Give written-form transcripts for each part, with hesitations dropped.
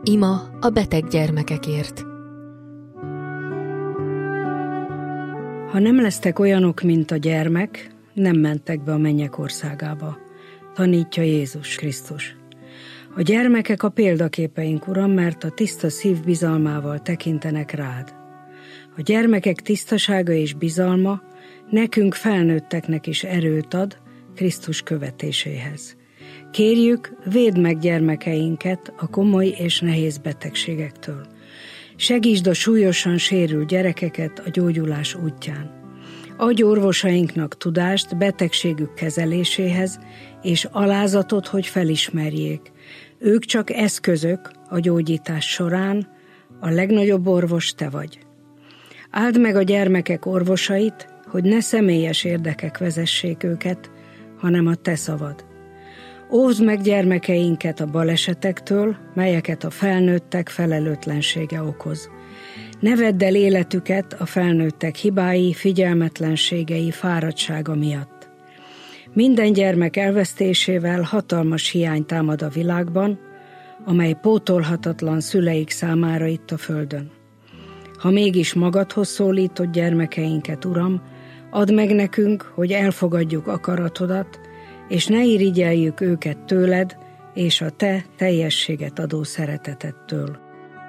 Ima a beteg gyermekekért. Ha nem lesztek olyanok, mint a gyermek, nem mentek be a mennyek országába, tanítja Jézus Krisztus. A gyermekek a példaképeink, Uram, mert a tiszta szív bizalmával tekintenek rád. A gyermekek tisztasága és bizalma nekünk felnőtteknek is erőt ad Krisztus követéséhez. Kérjük, védd meg gyermekeinket a komoly és nehéz betegségektől. Segítsd a súlyosan sérült gyerekeket a gyógyulás útján. Adj orvosainknak tudást betegségük kezeléséhez, és alázatot, hogy felismerjék. Ők csak eszközök a gyógyítás során, a legnagyobb orvos te vagy. Áld meg a gyermekek orvosait, hogy ne személyes érdekek vezessék őket, hanem a te szavad. Óvd meg gyermekeinket a balesetektől, melyeket a felnőttek felelőtlensége okoz. Ne vedd el életüket a felnőttek hibái, figyelmetlenségei, fáradtsága miatt. Minden gyermek elvesztésével hatalmas hiány támad a világban, amely pótolhatatlan szüleik számára itt a földön. Ha mégis magadhoz szólítod gyermekeinket, Uram, add meg nekünk, hogy elfogadjuk akaratodat, és ne irigyeljük őket tőled és a te teljességet adó szeretetettől.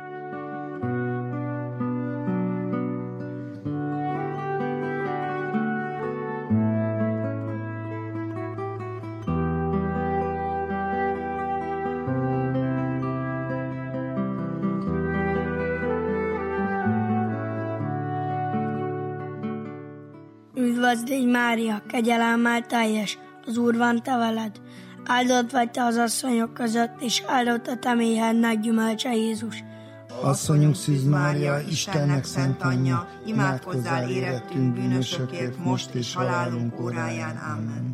Üdvözl légy, Mária, kegyelemmel teljes, az Úr van te veled. Áldott vagy te az asszonyok között, és áldott a te méhednek gyümölcse, Jézus. Asszonyunk Szűz Mária, Istennek szent anyja, imádkozzál érettünk bűnösökért, most és halálunk óráján. Amen.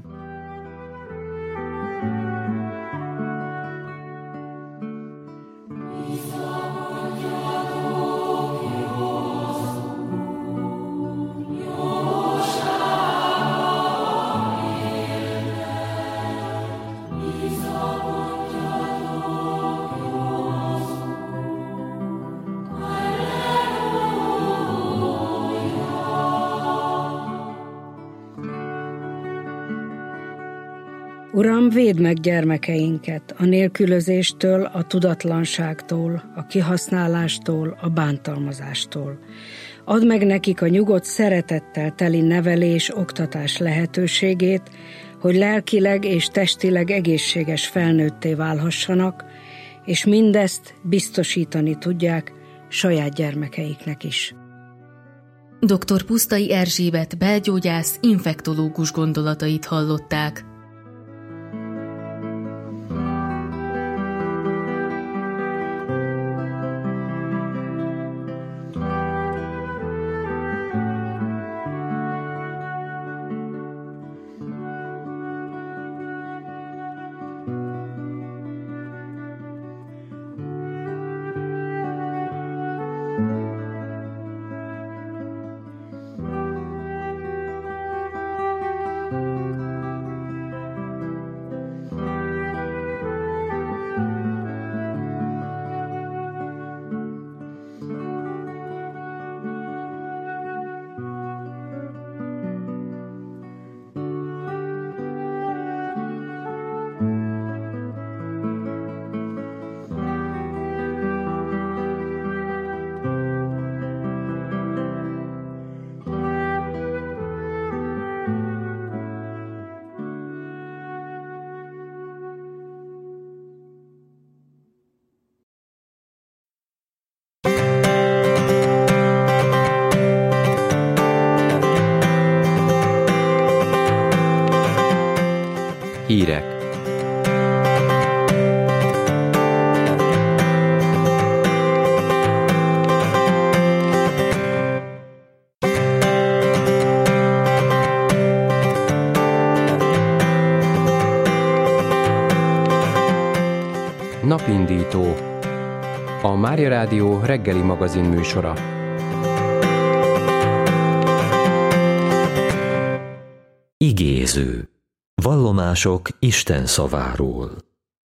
Uram, védd meg gyermekeinket a nélkülözéstől, a tudatlanságtól, a kihasználástól, a bántalmazástól. Add meg nekik a nyugodt szeretettel teli nevelés, oktatás lehetőségét, hogy lelkileg és testileg egészséges felnőtté válhassanak, és mindezt biztosítani tudják saját gyermekeiknek is. Dr. Pusztai Erzsébet belgyógyász, infektológus gondolatait hallották. Hírek. Napindító. A Mária Rádió reggeli magazin műsora. Igéző. Vallomások Isten szaváról.